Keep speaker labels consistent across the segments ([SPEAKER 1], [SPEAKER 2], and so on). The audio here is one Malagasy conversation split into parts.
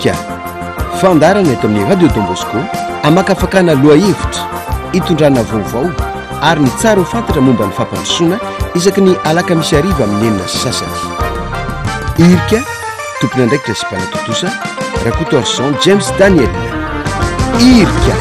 [SPEAKER 1] irika fandarana eto amin'ny radio Don Bosco amakafakana loahevitra hitondrana vaovao ary ny tsara ho fantatra momba ny fampandrosoana isaky ny alakamisy ariva amin'ny enina sasany. Irika tompony andraikitra sy mpanatotosa Rakotorson James Daniel. Irika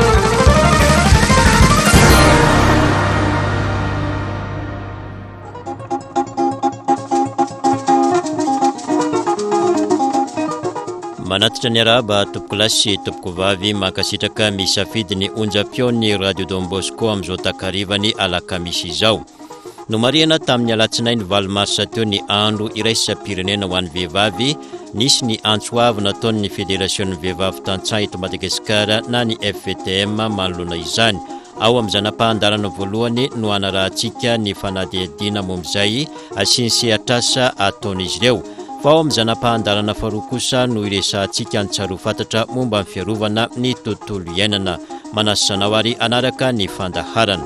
[SPEAKER 2] manatitra ny araba tompoko lasy tompoko vavy makasitraka misafidy ny onjam-peony radio Don Bosco amin'izao takarivany alakamisy izao. No mariana tamin'ny alatsinainy 20 marsa teo ny andro iraisam-pirenena ho an'ny vehivavy, nisy ny antsoavy nataon'ny Fédération Vehivavy Tantsaha eto Madagasikara na ny FVTM manoloana izany. Ao amin'izanam-pahandarana voalohany no anarahantsika ny fanadihadiana momizay asiany sehatrasa ataon'izy ireo. Fa ao amin'izanam-pahandarana faharoa kosa no iresahantsika ny tsaro fantatra momba ny fiarovana ny tontolo iainana. Manasanao ary anaraka ny fandaharana.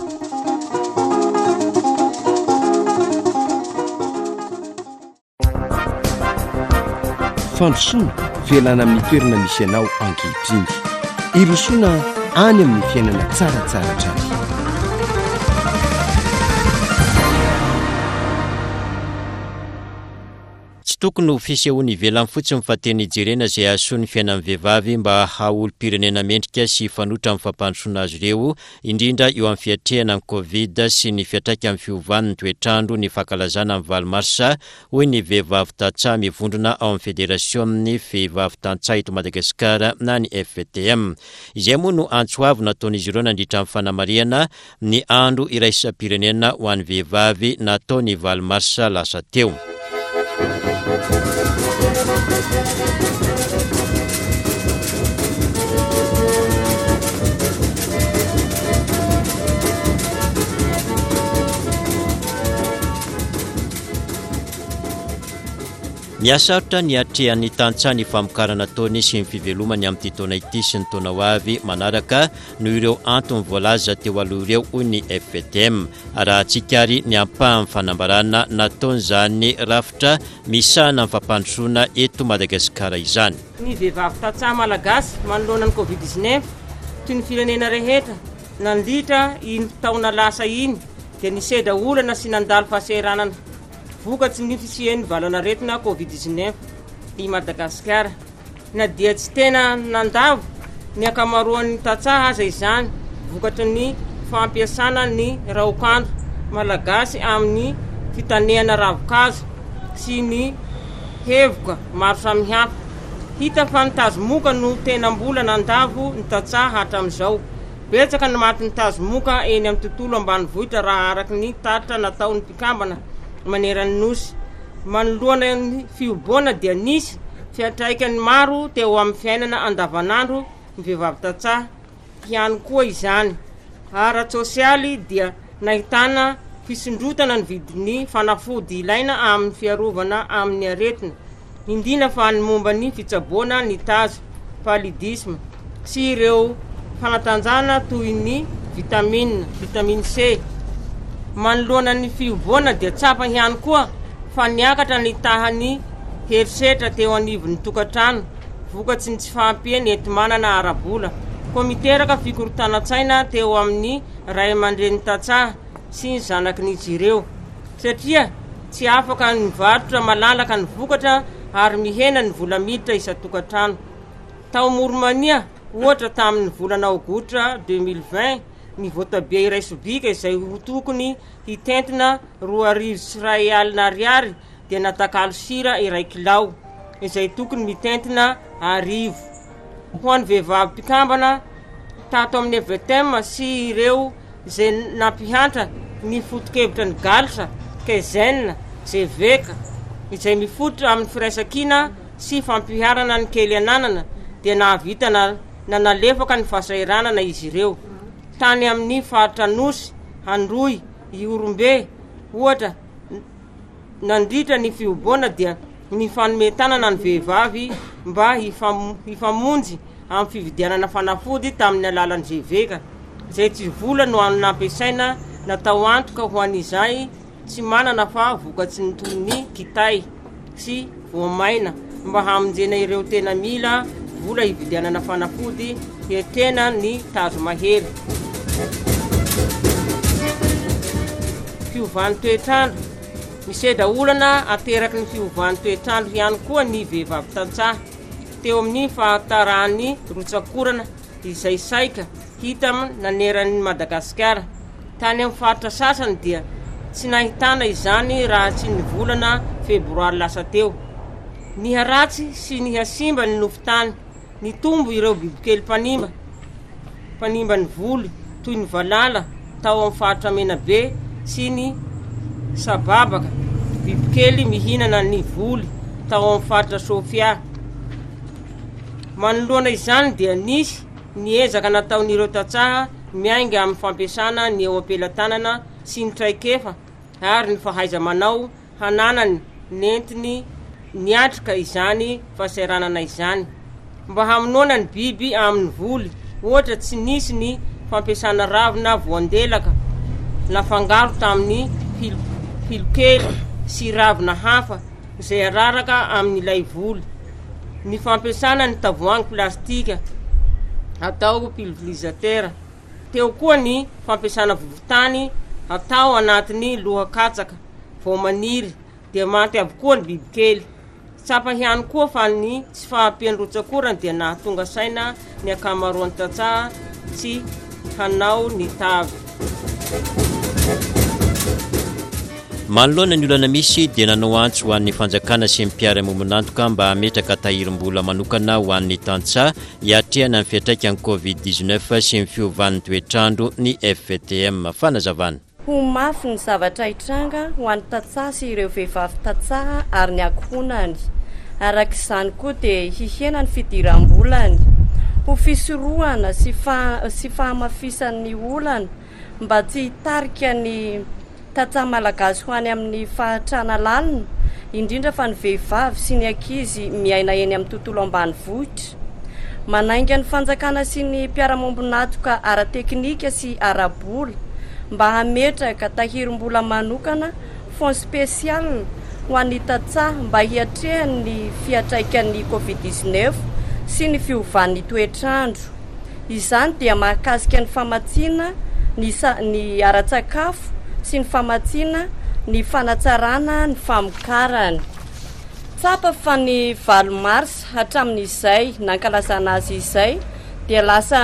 [SPEAKER 1] Fandrosoana velana amin'ny toerana misy anao ankehitriny. Irosoana any amin'ny fiainana tsaratsara hatrany.
[SPEAKER 2] Tokony ho fisehoany ivelany fotsiny fa teny jerena izay ahasoan'ny fiainan'ny vehivavy mba haolo-pirenena mendrika sy fanotra amin'ny fampandrosoana azy ireo, indrindra eo amin'ny fiatrehana ny Covid sy ny fiatraika amin'ny fiovan'ny toetrandro ny fankalazana amin'ny 20 marsa, hoy ny vehivavy Tantsaha mivondrona ao amin'ny Fédération'ny Vehivavy Tantsaha eto Madagasikara na ny FVTM. Izay moa no antsoavy nataon'izy ireo nandritra amin'ny fanamariana ny andro iraisam-pirenena ho an'ny vehivavy natao ny 20 marsa lasa teo. Niasarotra ny atrehan'ny Tantsaha ny famokarana taony sy ny fivelomany amin'ny taona ity sy ny taona ho avy manaraka no ireo antony voalaza teo aloha ireo hoy ny FVTM. Arahantsika ary ny ampahan'ny fanambarana nataon'izany rafitra misahana amin'ny fampandrosoana eto Madagasikara izany.
[SPEAKER 3] Ny vehivavy Tantsaha malagasy manoloana ny Covid-19 toy ny firenena rehetra nandritra iny taona lasa iny dia niseda olana sy nandalo fahasahiranana vokatsy ny fisian'ny valana retina Covid-19 i Madagasikara. Na dia tsy tena nandavo ny akamaroan'ny Tantsaha aza izany vokatry ny fampiasana ny raokandro malagasy amin'ny fitanehana ravikazo sy ny hevoka maro samihafa. Hita fa nitazomoka no tena mbola nandavo ny Tantsaha hatramin'izao. Betsaka ny maty nitazomoka eny amin'ny tontolo ambanivohitra raha araky ny taritra nataon'ny mpikambana maneran'ny nosy. Manoloana ny fiobona dia nisy fiantraikany maro teo amin'ny fiainana andavanandro ny vehivavy Tantsaha. Ihany koa izany ara-tsosialy dia nahitana fisondrotana ny vidin'ny fanafody ilaina amin'ny fiarovana amin'ny aretina, indrindra fa ny momba ny fitsaboana ny tazo, paludisme sy ireo fanatanjana toy ny vitamine C. Manoloana ny fiobona dia tsapa ihany koa fa niakatra ny tahany herisetra teo anivon'ny tokantrano vokatsy ny tsy fahampiany enti-manana ara-bola. Komiteraka fikorotana-tsaina teo amin'ny ray aman-dren'ny Tantsaha sy ny zanakin'izy ireo satria tsy afaka ny varotra malalaka ny vokatra ary mihena ny vola miditra isa-tokantrano. Tao Moromania ohatra tamin'ny volana Aogotra 2020 ny voatabia iray sobika izay ho tokony hitentina 2,1 ariary dia natakalo sira iray kilao izay tokony mitentina 10. Ho an'ny vehivavy mpikambana tato amin'ny FVTM sy ireo izay nampihantra ny foto-kevitra ny galsa, kezenina, zeveka izay mifototra amin'ny firaisan-kina sy fampiharana ny kely ananana dia nahavita na nalefaka ny fahasahiranana izy ireo. Tany amin'ny faritra nosy, Handroy, Iorombe ohatra nandritra ny fiobona dia ny fanometanana ny vehivavy mba hifamonjy amin'ny fividianana fanafody tamin'ny alalan'ny zeveka izay tsy vola no nampiasaina natao antoka ho an'izay tsy manana fa vokatsy ny toy ny kitay sy voamaina mba hamonjena ireo tena mila vola hividianana fanafody hietena ny tazo mahery. Fiovan'ny toetrandro, miseda olana ateraky ny fiovan'ny toetrandro ihany koa ny vehivavy tantsaha. Teo amin'ny fahatarany rotsakorana izay saika hita naneran'ny Madagasikara. Tany amin'ny faritra sasany dia tsy nahitana izany raha tsy ny volana febroary lasa teo. Ny haratsy sy ny hasimba ny nofotany, ny tombo ireo bibikely panimba ny voly toy ny valala tao amin'ny faritra Menabe sy ny sababaka, bibikely mihinana ny voly tao amin'ny faritra Sofia. Manoloana izany dia nisy niezaka nataon'ireo tantsaha miainga amin'ny fampiasana ny eo ampelantanana sy ny traikefa ary ny fahaiza manao hananany nentiny niatrika izany fahasahiranana izany mba hamonoana ny biby amin'ny voly, ohatra tsy nisy ny fampiasana ravina voandelaka nafangaro tamin'ny filokely sy ravina hafa izay araraka amin'ilay voly, ny fampiasana ny tavoahangy plastika atao pulvérisateur. Teo koa ny fampiasana vovotany atao anatin'ny lohakatsaka vao maniry dia maty avokoa ny bibikely. Tsapa ihany koa fa ny tsy fahampian'ny rotsakorana dia nahatonga saina ny akamaroan'ny tantsaha tsy hanao ny tavy.
[SPEAKER 2] Manoloana ny olana misy dia nanao antso ho an'ny fanjakana sy ny mpiara-mombonantoka mba hametraka tahirim-bola manokana ho an'ny tantsaha hiatrehana ny fiantraikany COVID-19 sy ny fiovan'ny toetrandro ny FVTM. Fanazavana.
[SPEAKER 4] Ho mafy ny zavatra hitranga ho an'ny tantsaha sy ireo vehivavy tantsaha ary ny ankohonany. Arak'izany koa dia hihena ny fidiram-bolany, ho fisorohana sy fahamafisan'ny olana mba tsy hitarika ny tantsaha malagasy ho any amin'ny fahatrana lalina, indrindra fa ny vehivavy sy ny ankizy miaina eny amin'ny tontolo ambanivohitra. Manainga ny fanjakana sy ny mpiara-mombonatoka ara-teknika sy ara-bola mba hametraka tahirim-bola manokana fond spesial ho an'ny tantsaha mba hiatrehany ny fiatraikan'ny COVID-19 sy ny fiovan'ny toetrandro. Izany dia mahakasika ny famatsiana ny ara-tsakafo sy ny famatsiana ny fanatsarana ny famokarany. Tsapa fa ny 20 mars hatramin'izay nankalazana azy izay dia lasa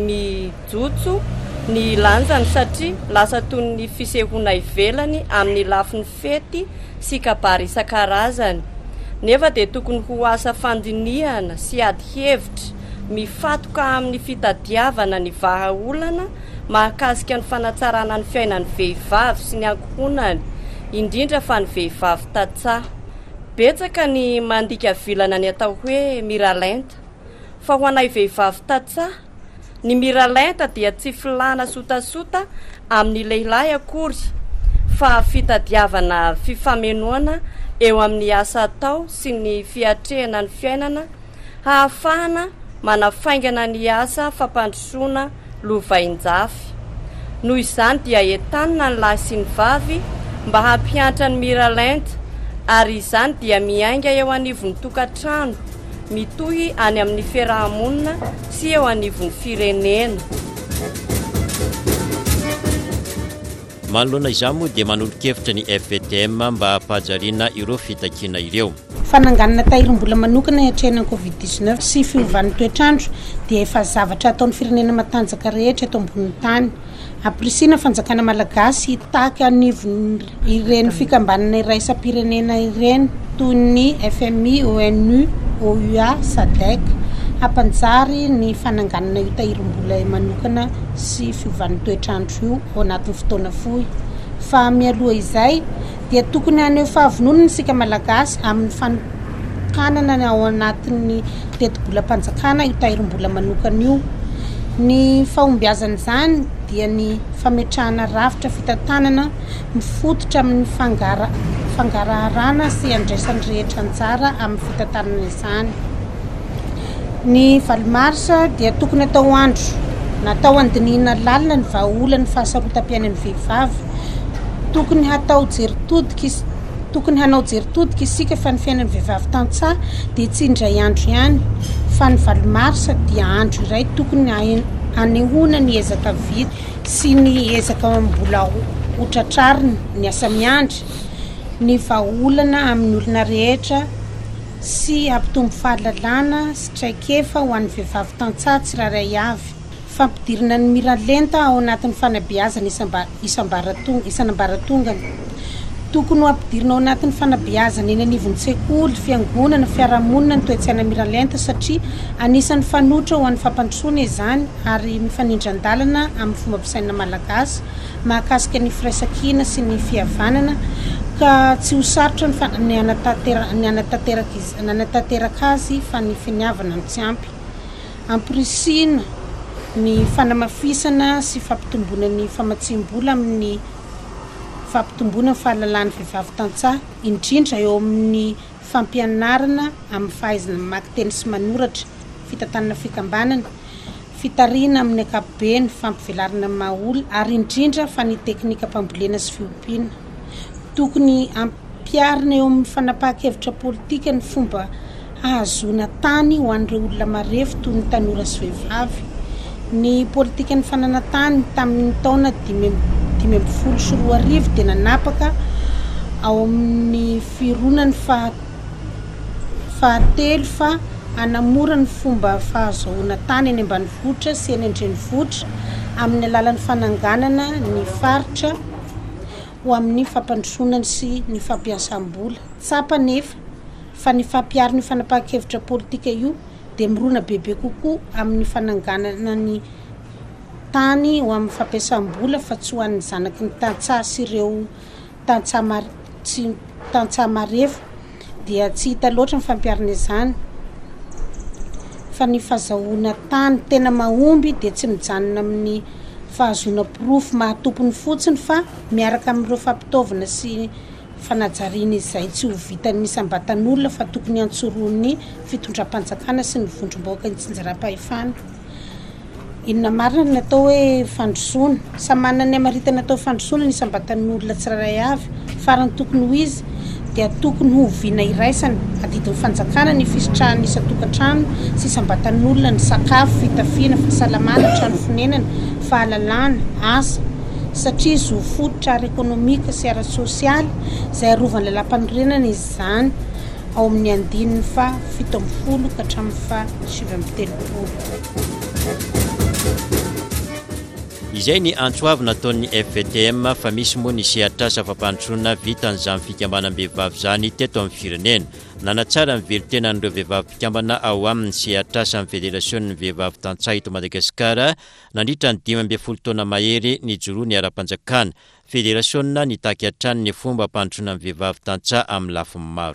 [SPEAKER 4] mijotso ny lanjany satria lasa toy ny fisehoana ivelany amin'ny lafin'ny fety sy kabary isan-karazany. Nefa dia tokony ho asa fandinihana sy ady hevitra mifatoka amin'ny fitadiavana ny vahaolana mahakasika ny fanatsarana ny fiainan'ny vehivavy sy ny ankohonany, indrindra fa ny vehivavy tantsaha. Betsaka ny mandika vilana ny atao hoe miralenta, fa ho anay vehivavy tantsaha ny miralenta dia tsy filana sotasota amin'ny lehilahy akory, fa fitadiavana fifamenoana eo amin'ny asa atao sy ny fiatrehana ny fiainana, hahafahana manafaingana ny asa fampandrosoana lovain-jafy. Noho izany dia entanina ny lahy sy ny vavy mba hampiantra ny miralenta, ary izany dia miainga eo anivon'ny tokantrano, mitohy any amin'ny fiarahamonina sy eo anivon'ny firenena.
[SPEAKER 2] Manoloana izany moa dia manolo-kevitra ny FVTM mba hampahajariana ireo fitakiana ireo.
[SPEAKER 5] Fananganana tahirim-bola manokana hiatrehana COVID-19 sy fiovan'ny toetrandro dia efa zavatra ataon'ny firenena matanjaka rehetra eto ambonin'ny tany. Aprisina fanjakana malagasy hitaka anivony ireny fikambanana iraisam-pirenena ireny toy ny FMI, ONU, OUA, SADC, hampanjary ny fananganana io tahirim-bola manokana sy fiovan'ny toetrandro io ao anatin'ny fotoana fohy. Fa mialoha izay dia tokony haneho fahavononana isika malagasy amin'ny fanokanana ao anatin'ny teti-bola-panjakana io tahirim-bola manokana io. Ny fahombiazana izany dia ny fametrahana rafitra fitantanana mifototra amin'ny fangarahana sy andraisan'ny rehetra anjara amin'ny fitantanana izany. Ny 20 mars dia tokony atao andro natao andinihana lalina ny vahaolana ny fahasarotam-piainan'ny vehivavy, tokony hatao jeritodika tokony hanao jeritodika isika fa ny fiainan'ny vehivavy tantsaha dia tsy indray andro ihany fa ny valomarsa dia andro iray tokony anehoana ny ezaka vita sy ny ezaka mbola hotratrariny ny asa miandry ny vahaolana amin'ny olona rehetra sy ampitombo fahalalana sy traikefa ho an'ny vehivavy tantsaha tsiraray avy fampidirana ny miralenta ao anatin'ny fanabeazana isanambaratongany tokony ho ampidirina ao anatin'ny fanabeazana eny anivon'ny tsekoly fiangonana fiarahamonina ny toetsaina miralenta satria anisan'ny fanotra ho an'ny fampandrosoana izany ary mifanindran-dalana amin'ny fomba mpisaina malagasy mahakasika ny firaisankina sy ny fihavanana ka tsy ho sarotra ny anatanteraka azy fa ny finiavana ny tsy ampy ampirisina ny fanamafisana sy fampitomboana ny famatsim-bola amin'ny fampitomboana ny fahalalan'ny vehivavy tantsaha indrindra eo amin'ny fampianarana amin'ny fahaizana mamaky teny sy manoratra fitantanana fikambanana fitariana amin'ny ankapobeny fampivelarana mahaolona ary indrindra fa ny teknika mpambolena sy fiompiana tokony ampiarina eo amin'ny fanapahan-kevitra politika ny fomba ahazoana tany ho an'ireo olona marefo toy ny tanora sy vehivavy ny politika ny fananatany tamin'ny taona 2014 dia nanapaka ao amin'ny fironany fahatelo fa anamora ny fomba fahazoana tany eny ambanivohitra sy eny an-drenivohitra amin'ny alalan'ny fananganana ny faritra ho amin'ny fampandrosonany sy ny fampiasam-bola tsapa nefa fa ny fampiaro ny fanapahan-kevitra politika io dia mirona bebe kokoa amin'ny fananganana ny tany ho amin'ny fampiasam-bola fa tsy ho an'ny zanaky ny tantsaha sy ireo tantsaha marefo dia tsy hita loatra ny fampiarana izany fa ny fahazahoana tany tena mahomby dia tsy mijanona amin'ny fahazoana pirofo mahatompony fotsiny fa miaraka amin'ireo fampitaovana sy fanajariana izay tsy ho vitan'ny sambatan'olona fa tokony antsoroan'ny fitondram-panjakana sy ny vondrom-bahoaka ny tsinjaram-pahefana inona marina ny natao hoe fandrosoana samana ny amaritana natao fandrosoana ny sambatan'olona tsiraray avy farany tokony ho izy dia tokony ho viana iraisana adidin'ny fanjakana ny fisitrahany isa-tokantrano sy sambatan'olona ny sakafo fitafiana fahasalamana trano fonenana fahalalana asa satria izy ho fototra ara ekonomika sy ara sosialy izay arovany lalam-panorenana izany ao amin'ny andininy fa 17 ka hatramin'ny fa 17.
[SPEAKER 2] izay ny antsoavy nataon'ny FVTM fa misy moa ny sehatrasa fampandrosoana vitan'izany fikambanam-behivavy zany teto amin'ny firenena nanatsara ny velitenan'ireo vehivavy mpikambana ao amin'ny sehatrasa amin'ny federasion'ny vehivavy tantsaha eto Madagasikara nandritra ny 12 taona mahery ny joroany ara-panjakana federasionna nitaky hatrany ny fomba hampandrosoana amin'ny vehivavy tantsaha amin'ny lafiny maro.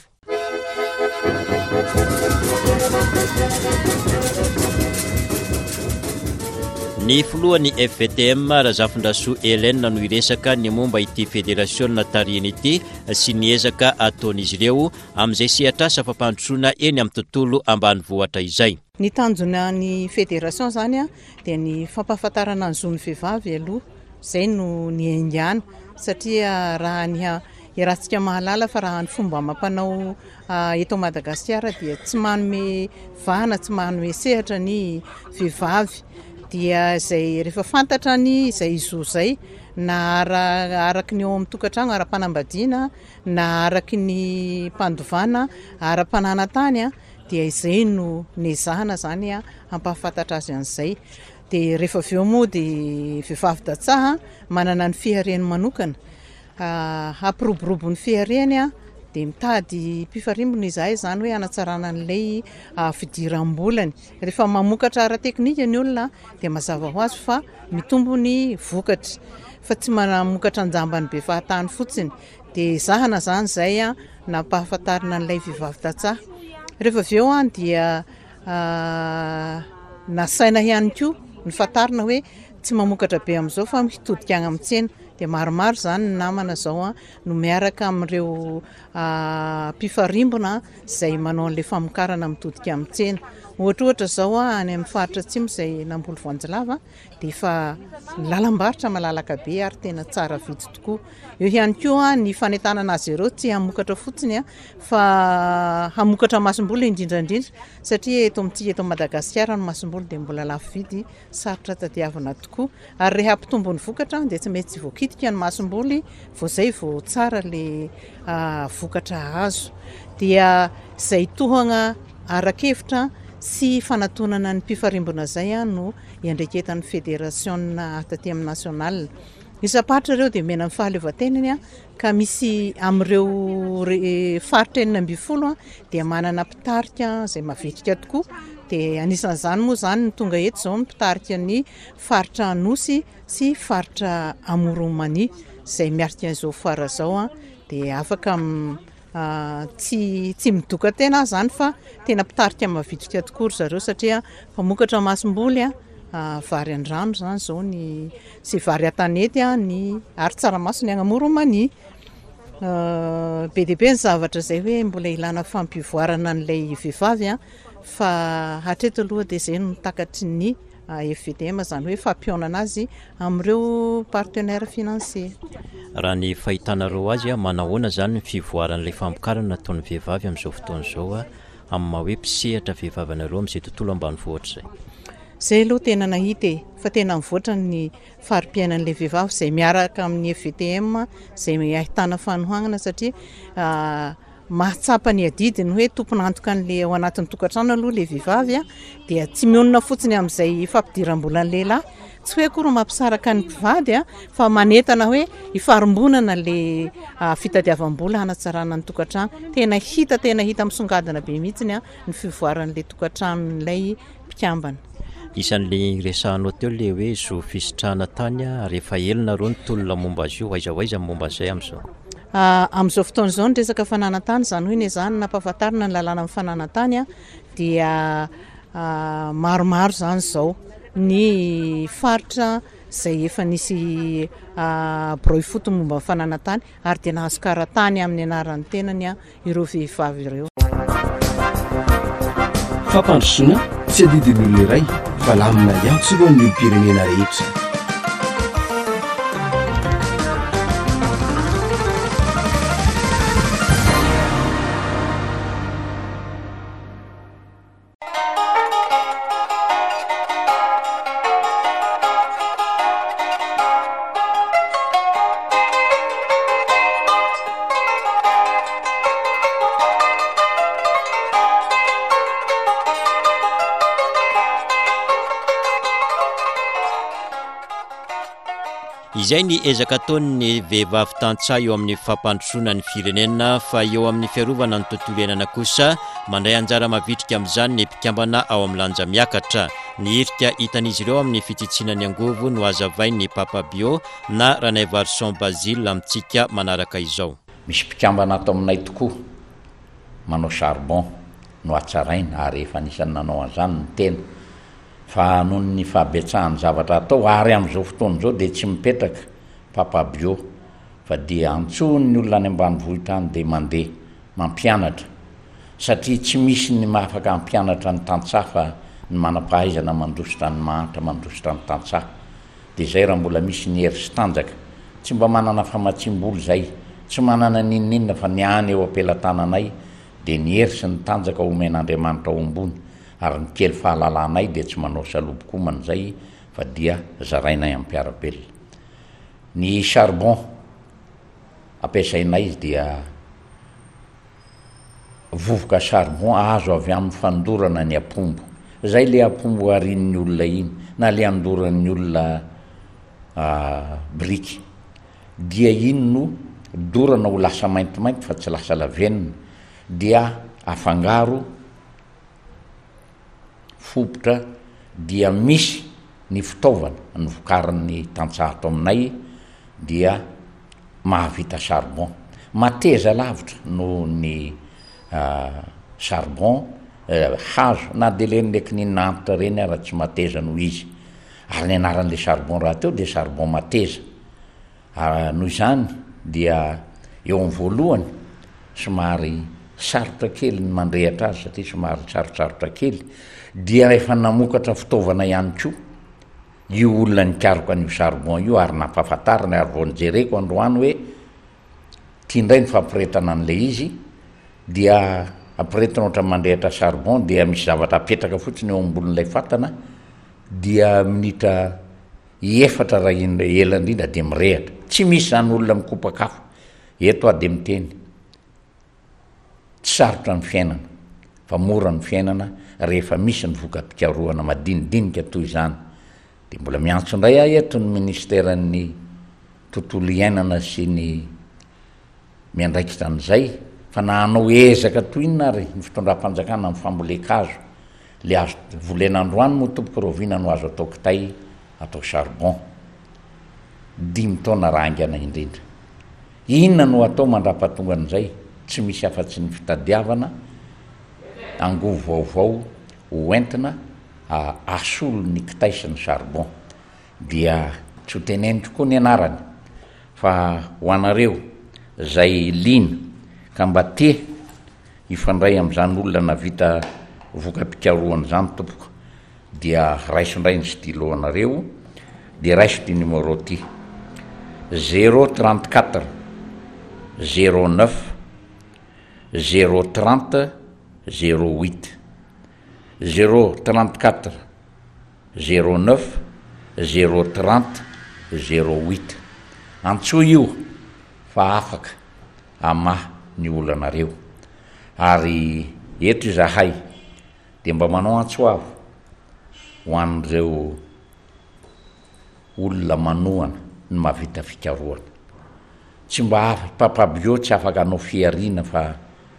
[SPEAKER 2] Ny filohan'ny FVTM Razafindrasoa Hélène no iresaka ny momba ity federasionna tarihiny ity sy ny ezaka ataon'izy ireo amin'izay sehatrasa fampandrosoana eny amin'ny tontolo ambanivohitra izay.
[SPEAKER 6] Ny tanjona ny federation zany dia ny fampahafantarana ny zon'ny vehivavy aloha izay no ny aingana satria raha iarahantsika mahalala fa raha ny fomba mampanao eto Madagasikara dia tsy manome vana tsy manome sehatra ny vehivavy dia izay rehefa fantatra ny izay izo izay na araky ny eo amin'ny tokantrano ara-panambadiana na araky ny mpandovana ara-pananantany dia izay no nezahana zany hampahafantatra azy an'izay dia rehefa avy eo moa dia vehivavy tantsaha manana ny fihareny manokana hampiroborobo ny fihareny dia mitady mpifarimbona izahay zany hoe anatsarana an'ilay fidiram-bolany rehefa mamokatra ara-teknika ny olona dia mazava ho azy fa mitombo ny vokatra fa tsy manamokatra anjambany be fahatany fotsiny dia zahana zany zay nampahafantarina an'ilay vehivavy tantsaha rehefa avy eo dia nasaina ihany koa ny fantarina hoe tsy mamokatra be amin'izao fa mitodika any amin'ny tsena dia maromaro zany ny namana zao no miaraka amin'ireo mpifarimbona izay manao an'ilay famokarana mitodika amin'ny tsena ohatrohatra zao any amin'ny faritra atsimo izay namboly voanjolava dia efa lalam-barotra malalaka be ary tena tsara vidy tokoa. Eo ihany koa ny fanentanana azy ireo tsy hamokatra fotsiny fa hamokatra masom-boly indrindrandrindra satria eto Madagasikara ny masom-boly dia mbola lafo vidy, sarotra tadiavana tokoa ary rehefa hampitombo ny vokatra dia tsy mety voakitika ny masom-boly vao izay vao tsara le vokatra azo. Dia izay tohana arak'hevitra sy fanatonana ny mpifarimbona zay no iandraiketan'ny fédération taty amin'ny national. Isapatra ireo dia mena amin'ny fahaleovan-tenany ka misy amin'ireo faritra 12 dia manana mpitarika izay mavitrika tokoa. Dia anisan'izany moa zany ny tonga eto zao mpitarika ny faritra Anosy sy faritra Amoronmany izay miarika izao foara zao dia afaka tsy midoka tena zany fa tena mpitarika mavitrika tokoa zareo satria mpamokatra masom-boly vary an-drano zany zao ny sy vary atanety ny ary tsaramaso ny Amoronmany. Be dia be ny zavatra izay hoe mbola ilana fampivoarana n'ilay vehivavy fa hatreto aloha dia izay no takatry ny FVTM zany hoe fampionana azy amin'ireo partenaire financier.
[SPEAKER 2] Raha ny fahitanareo azy manahoana zany ny fivoaran'ilay famokarana nataon'ny vehivavy amin'izao fotoana izao amin'ny maha hoe mpisehatra vehivavanareo amin'izay tontolo ambanivohitra izay.
[SPEAKER 6] Izay aloha tena nahita fa tena mivoatra ny fari-piainan'ilay vehivavy izay miaraka amin'ny FVTM izay ahitana fanohanana satria mahatsapa ny adidiny hoe tompon'antoka an'ilay ao anatin'ny tokantrano aloha ilay vehivavy dia tsy mionona fotsiny amin'izay fampidiram-bola ny lehilahy, tsy hoe akory mampisaraka ny mpivady fa manentana hoe hifarombonana ilay fitadiavam-bola hanatsarana ny tokantrano. Tena hita misongadina be mihitsiny ny fivoaran'ilay tokantranon'ilay mpikambana.
[SPEAKER 2] Isan'le resahanao teo le hoe zo fisitrahana tany rehefa elona reo ny tolona momba azy io aiza momba izay amin'izao.
[SPEAKER 6] Amin'izao fotoana izao ny resaka fananantany zany hoe zany nampahafantarina ny lalàna amin'ny fananantany dia maromaro zany izao ny faritra izay efa nisy broyfoot momba fananantany ary dia nahazo karatany amin'ny anaran'ny tenany ireo vehivavy ireo.
[SPEAKER 1] Fampandrosoana tsy adidin'olona iray fa lamina ihany ny olom-pirenena rehetra.
[SPEAKER 2] Izay ny ezaka ataon'ny vehivavy tantsaha eo amin'ny fampandrosoana ny firenena fa eo amin'ny fiarovana ny tontolo iainana kosa mandray anjara mavitrika amin'izany ny mpikambana ao amin'ny lanja miakatra. Ny hirika hitan'izy ireo amin'ny fitsitsinany angovo no azavain'ny Papa Bio na Ranay Varson Basile amintsika manaraka izao.
[SPEAKER 7] Misy mpikambana ato aminay tokoa manao charbon no atsaraina ary efa anisany nanao an'izany ny tena. Fa noho ny fahabetsahany zavatra atao ary amin'izao fotoana izao dia tsy mipetraka Papa Bio fa dia antsony ny olona any ambanivohitra any dia mandeha mampianatra satria tsy misy ny mahafaka mampianatra ny tantsaha fa ny manam-pahaizana mandositra ny mahantra mandositra ny tantsaha. Dia izay raha mbola misy ny hery sy tanjaka tsy mba manana famatsim-boly zay, tsy manana ninninona fa ny any eo ampelantananay dia ny hery sy ny tanjaka omen'Andriamanitra ao ambony ary ny kely fahalalanay dia tsy manao salobokomana zay fa dia zarainay amin'ny mpiarabelona. Ny charbon ampiasainay dia vovoka charbon azo avy amin'ny fandorana ny apombo. Zay le apombo arin'ny olona iny na le andoran'ny olona briky dia iny no dorana ho lasa maintimainty fa tsy lasa lavenina dia afangaro fopotra dia misy ny fitaovana ny vokarin'ny tantsaha ato aminay dia mahavita charbon mateza lavitra no ny charbon hazo na dia le ndraiky ny nantitra reny raha tsy mateza noho izy ary ny anaran'le charbon raha teo dia charbon mateza. Noho izany dia eo amin'ny voalohany somary sarotra kely ny mandrehatra azy satria somary sarosarotra kely dia efa namokatra fitaovana ihany koa io olona nikaroko an'io charbon io ary nampahafantarina ary vao nijereko androany hoe tiandray ny fampiretana an'le izy dia ampiretina ohatra mandrehatra charbon dia misy zavatra apetraka fotsiny eo ambonin'ilay fatana dia minitra 4 raha ela indrindra dia mirehatra tsy misy zany olona mikopakafo eto dia miteny tsy sarotra ny fiainana fa mora ny fiainana rehefa misy ny voka-pikarohana madinidinika toy izany dia mbola miantso indray aho eto ny ministeran'ny tontolo iainana sy ny miandraikitra an'izay fa nahanao ezaka toy inona ary ny fitondram-panjakana amin'ny fambolekazo le azo volen'androany moa tompoko roviana no azo atao kitay atao charbon 5 taona raha angana indrindra inona no atao mandra-pahatonga an'izay tsy misy afa-tsy ny fitadiavana angovo vaovao hoentina asolo ny kitay sy ny charbon dia tsy ho teneniko koa ny anarany fa ho anareo zay lina ka mba te ifandray amin'izany olona na vita voka-pikarohana zany tompoko dia raisondray ny stylo anareo dia raiso ty numéro ty 034 09 030 08 034 09 030 08 antsoa io fa afaka amaha ny olonareo ary eto izahay dia mba manao antsoavo ho an'ireo olona manohana ny mahavita fikarohana tsy mba papabio tsy afaka anao fiariana fa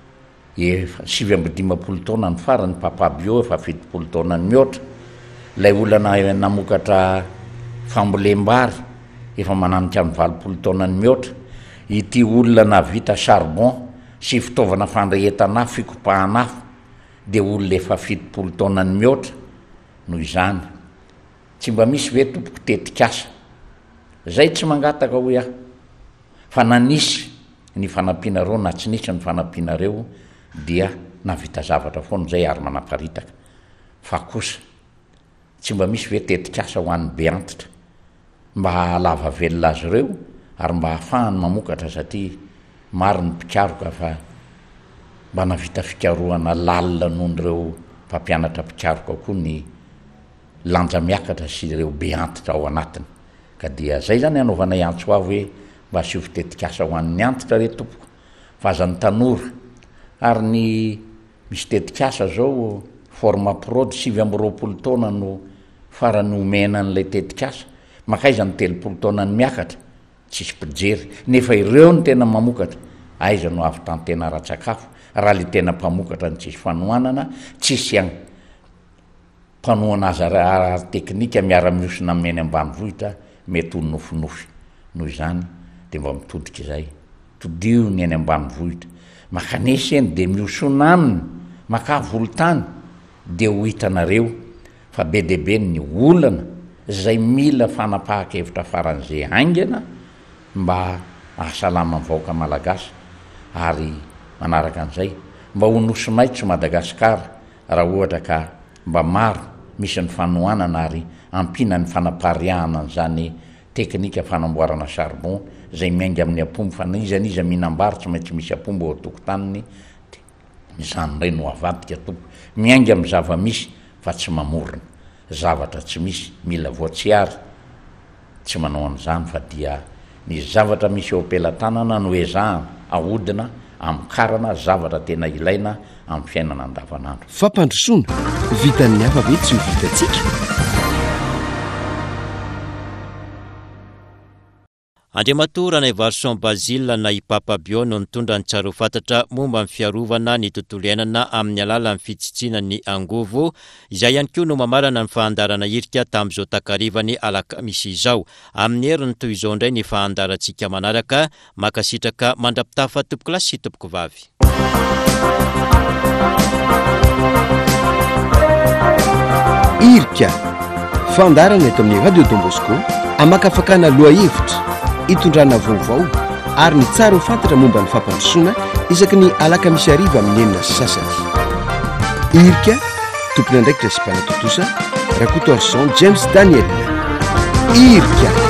[SPEAKER 7] 7-15 taona ny farany papabio efa 70 taona ny mihoatra lay olana namokatra fambolem-bary efa mananika amin'ny 20 taona ny mihoatra ity olona navita charbon sy fitaovana fandrehetana fikopahanafo dia olona efa 70 taona ny mihoatra noho izany tsy mba misy ve tompoko tetikasa zay tsy mangataka hoe aho fa nanisy ny fanampinareo na tsy nisy ny fanampinareo dia navita zavatra foana zay ary manaparitaka fa kosa tsy mba misy ve tetikasa ho an'ny be antitra mba halava velona azy ireo ary mba hahafahany mamokatra satria maro ny pikaroka fa mba navita fikarohana lalina nohon'ireo mpampianatra pikaroka koa ny lanja miakatra sy ireo be antitra ao anatiny ka dia zay zany anaovana iantso avy hoe mba asio fitetikasa ho an'ny antitra re tompoko fa aza ny tanora ary ny misy tetikasa zao forma prod 7-20 taona no farany omena n'ilay tetikasa makaiza ny 30 taona ny miakatra tsisy mpijery nefa ireo ny tena mamokatra aiza no avy tantena ra-tsakafo raha le tena mpamokatra ny tsisy fanohanana tsisy any mpanohana azy teknika miara-miosina meny ambanivohitra mety ho nofinofy noho izany dia mba mitodika izay todio ny any ambanivohitra makanesy eny dia miosona aminy maka volotany dia ho hitanareo fa be debe ny olana zay mila fanapahakevitra faran'izay aingana mba ahasalama vahoaka malagasy ary manaraka an'izay mba ho nosomaitso Madagasikara raha ohatra ka mba maro misy ny fanohanana ary ampina ny fanapariahana an'izany teknika fanamboarana charbon zay miainga amin'ny apombo fa nizaniza mihinam-bary tsy maintsy misy apombo ao tokotaniny izany ray no avadika tompo miainga amin'ny zava-misy fa tsy mamorona zavatra tsy misy mila voatsiary tsy manao an'izany fa dia ny zavatra misy eo ampelantanana no ezahana ahodina amikarana zavatra tena ilaina amin'ny fiainana andavanandro
[SPEAKER 1] fampandrosoana vitan'ny hafa ve tsy ho vitantsika
[SPEAKER 2] Andriamatora na Evarson Bazile na Ipapa Bio no nitondra ny tsara ho fantatra momba ny fiarovana ny tontolo iainana amin'ny alalan'ny fitsitsiana ny angovo izay ihany koa no mamarana ny fahandarana irika tamin'izao takarivany alakamisy izao amin'ny heriny toy izao indray ny fahandarantsika manaraka makasitraka mandrapitafa tompoko lasy sy tompoko vavy
[SPEAKER 1] irika fandarana eto amin'ny radio Don Bosco amakafakana loha hevitra itondrana vaovao ary ny tsara ho fantatra momba ny fampandrosoana isaky ny alaka misy ariva amin'ny enina sy sasany. irika tompony andraikitra sy mpanatotosa rakotorson James Daniel. irika